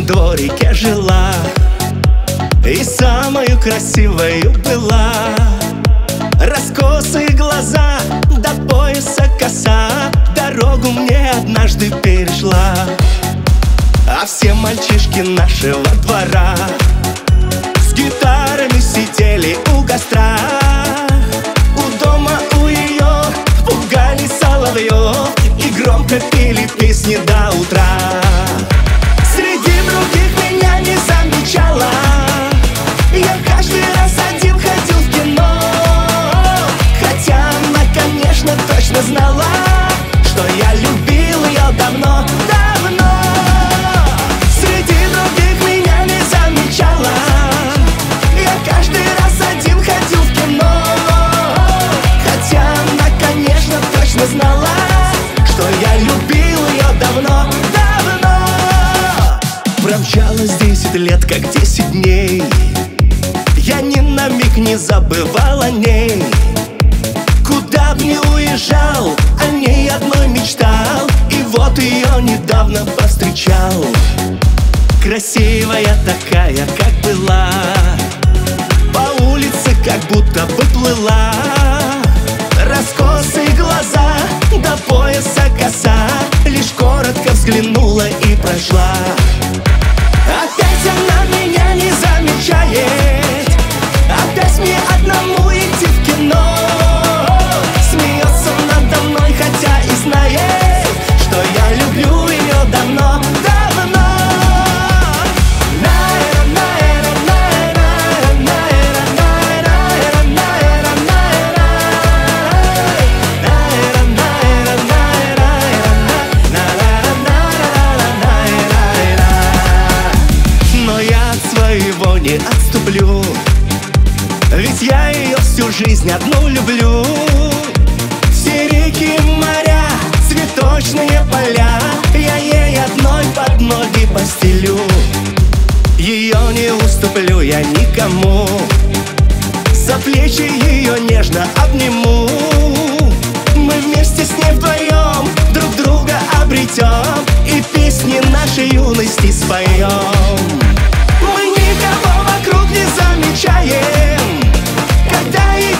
дворике жила и самою красивою была. Раскосые глаза, до пояса коса, дорогу мне однажды перешла. А все мальчишки нашего двора с гитарами сидели у костра. У дома у ее пугали соловьев и громко пели песни до утра. Среди других меня не замечала, я каждый раз один ходил в кино. Хотя она, конечно, точно знала, что я любил ее давно, давно. Среди других меня не замечала, я каждый раз один ходил в кино. Хотя она, конечно, точно знала, что я любил ее давно, давно. Промчалось 10 лет, как 10 дней, я ни на миг не забывал о ней. Куда б ни уезжал, о ней одной мечтал. И вот ее недавно повстречал. Красивая такая, как была, по улице как будто бы плыла. Раскосые глаза, до пояса коса, лишь коротко взглянула и прошла. Опять она меня не замечает, опять мне одному идти в кино. Смеется надо мной, хотя и знает, что я люблю ее давно, давно. Но я от своего не отступлю, ведь я ее всю жизнь одну люблю. Все реки, моря, цветочные поля, я ей одной под ноги постелю. Ее не уступлю я никому, за плечи ее нежно обниму. Мы вместе с ней вдвоем друг друга обретем и песни нашей юности споем. Мы никого вокруг не замечаем, когда идем